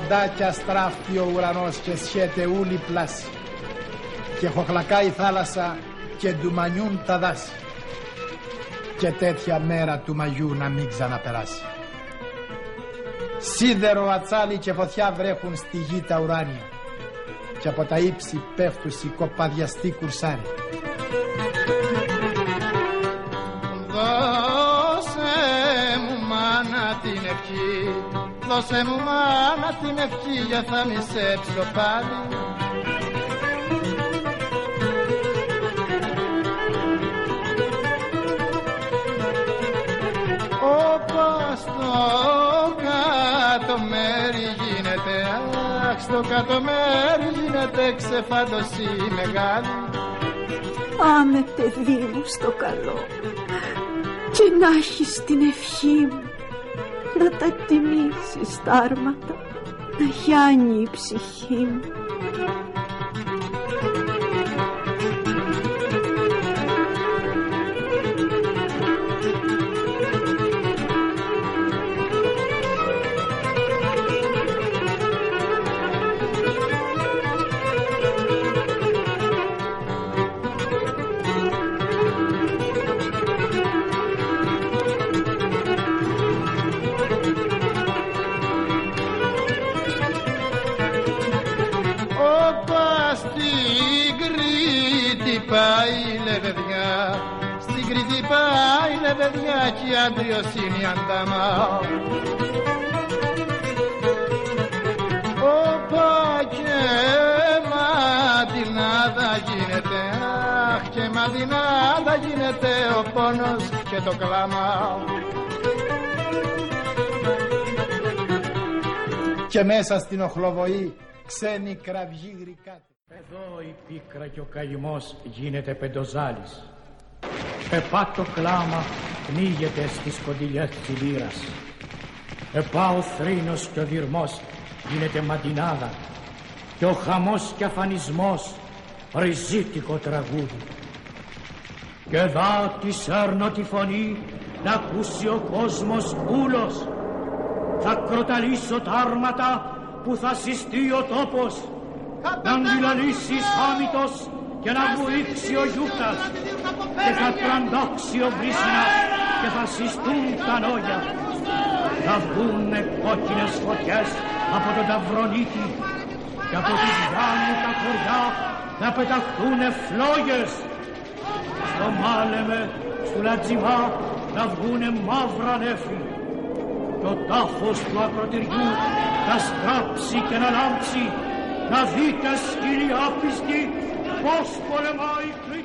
κοντά κι αστράφει ο ουρανός και σχέται ούλη πλάση και χοχλακά η θάλασσα και ντουμανιούν τα δάση και τέτοια μέρα του Μαγιού να μην ξαναπεράσει. Σίδερο, ατσάλι και φωτιά βρέχουν στη γη τα ουράνια και από τα ύψη πέφτουσι κοπαδιαστή κουρσάρι. Δώσε μου μάνα την ευχή, δώσε μου μάνα την ευχή για θα μισέψω πάλι. Όπα στο κάτω μέρη γίνεται, αχ στο κάτω μέρη γίνεται ξεφάντωση μεγάλη. Πάμε παιδί μου στο καλό και να έχεις την ευχή μου να τα τιμήσεις τα άρματα, να γιάνει η ψυχή μου. Στην Κρήτη πάει λεβεδιά κι άντριος είναι η αντάμα. Όπα και μαντινάδα γίνεται, αχ και μαντινάδα γίνεται ο πόνος και το κλάμα. Και μέσα στην οχλοβοή ξένη κραυγή γρικάται. Εδώ η πίκρα και ο καημός γίνεται πεντοζάλης. Επά το κλάμα πνίγεται στις κοντιλιές της λύρας. Επά ο θρήνος και ο δυρμός γίνεται μαντινάδα και ο χαμός και αφανισμός ριζίτικο τραγούδι. Και δα τη σέρνω τη φωνή να ακούσει ο κόσμος ούλος. Θα κροταλίσω τα άρματα που θα συστεί ο τόπος, να αντιλαλήσει άμυτος και να βουήξει ο γιούκτας και θα τραντάξει ο βρύσινας και θα συστούν τα νόγια. Θα βγουνε κόκκινες φωτιές από τον Ταυρονίτη και από τη Γιάννη τα χωριά θα πεταχτούνε φλόγες. Στο Μάλεμε, στου Λατζιμά θα βγουνε μαύρα νέφη και ο τάφος του ακροτηριού θα στράψει και να λάμψει. Να δείτε σκύλοι άπιστοι πώς πολεμάει η